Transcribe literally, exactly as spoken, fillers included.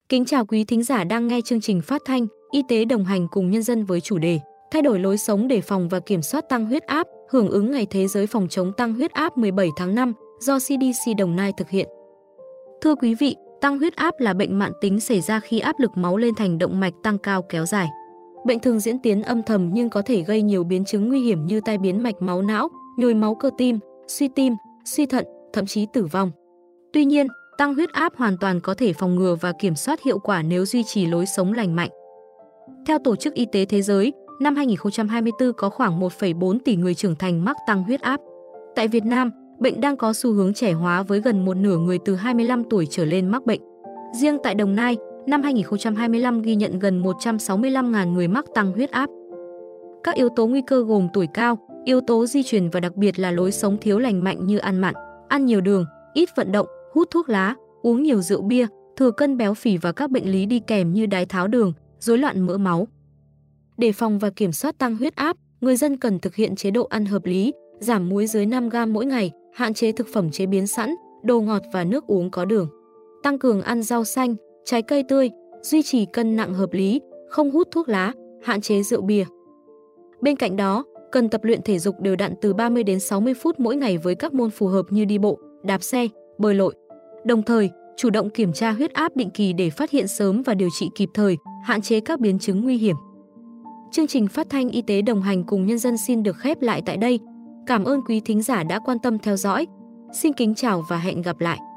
Kính chào quý thính giả đang nghe chương trình phát thanh Y tế đồng hành cùng nhân dân với chủ đề Thay đổi lối sống để phòng và kiểm soát tăng huyết áp, hưởng ứng Ngày Thế giới phòng chống tăng huyết áp mười bảy tháng năm do xê đê xê Đồng Nai thực hiện. Thưa quý vị, tăng huyết áp là bệnh mãn tính xảy ra khi áp lực máu lên thành động mạch tăng cao kéo dài. Bệnh thường diễn tiến âm thầm nhưng có thể gây nhiều biến chứng nguy hiểm như tai biến mạch máu não, nhồi máu cơ tim, suy tim, suy thận, thậm chí tử vong. Tuy nhiên, tăng huyết áp hoàn toàn có thể phòng ngừa và kiểm soát hiệu quả nếu duy trì lối sống lành mạnh. Theo Tổ chức Y tế Thế giới, năm hai nghìn không trăm hai mươi tư có khoảng một phẩy bốn tỷ người trưởng thành mắc tăng huyết áp. Tại Việt Nam, bệnh đang có xu hướng trẻ hóa với gần một nửa người từ hai mươi lăm tuổi trở lên mắc bệnh. Riêng tại Đồng Nai, năm hai nghìn không trăm hai mươi lăm ghi nhận gần một trăm sáu mươi lăm nghìn người mắc tăng huyết áp. Các yếu tố nguy cơ gồm tuổi cao, yếu tố di truyền và đặc biệt là lối sống thiếu lành mạnh như ăn mặn, ăn nhiều đường, ít vận động, hút thuốc lá, uống nhiều rượu bia, thừa cân béo phì và các bệnh lý đi kèm như đái tháo đường, rối loạn mỡ máu. Để phòng và kiểm soát tăng huyết áp, người dân cần thực hiện chế độ ăn hợp lý, giảm muối dưới năm gam mỗi ngày, hạn chế thực phẩm chế biến sẵn, đồ ngọt và nước uống có đường. Tăng cường ăn rau xanh, trái cây tươi, duy trì cân nặng hợp lý, không hút thuốc lá, hạn chế rượu bia. Bên cạnh đó, cần tập luyện thể dục đều đặn từ ba mươi đến sáu mươi phút mỗi ngày với các môn phù hợp như đi bộ, đạp xe, bơi lội. Đồng thời, chủ động kiểm tra huyết áp định kỳ để phát hiện sớm và điều trị kịp thời, hạn chế các biến chứng nguy hiểm. Chương trình phát thanh Y tế đồng hành cùng nhân dân xin được khép lại tại đây. Cảm ơn quý thính giả đã quan tâm theo dõi. Xin kính chào và hẹn gặp lại.